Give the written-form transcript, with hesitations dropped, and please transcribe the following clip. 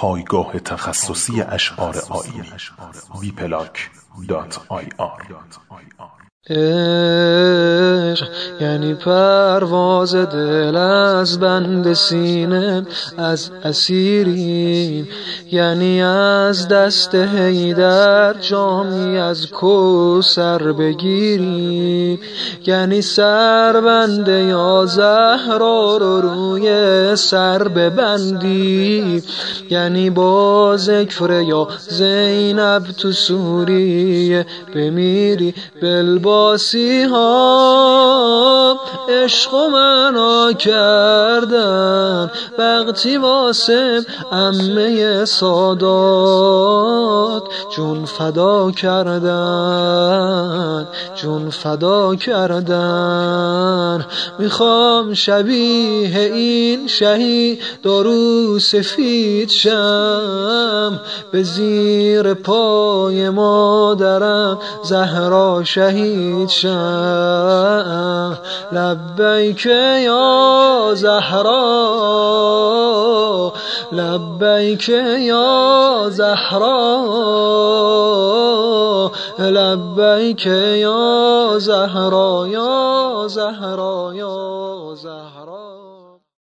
پایگاه تخصصی اشعار آیینی bplank.ir. عشق یعنی پرواز دل از بند سینه، از اسیریم، یعنی از دست حیدر جامی از کوثر بگیریم، یعنی سربند یا زهرا رو روی سر ببندی، یعنی با ذکر یا زینب تو سوریه بمیری. بلباسی ها عشق و منا کردن، وقتی واسه عمه سادات جون فدا کردن، جون فدا کردن. میخوام شبیه این شهید دارو سفید شم، به زیر پای مادرم زهرا شهید شم. لبیک یا زهرا، لبیک یا زهرا، لبیک یا زهرا، یا زهرا، یا زهرا.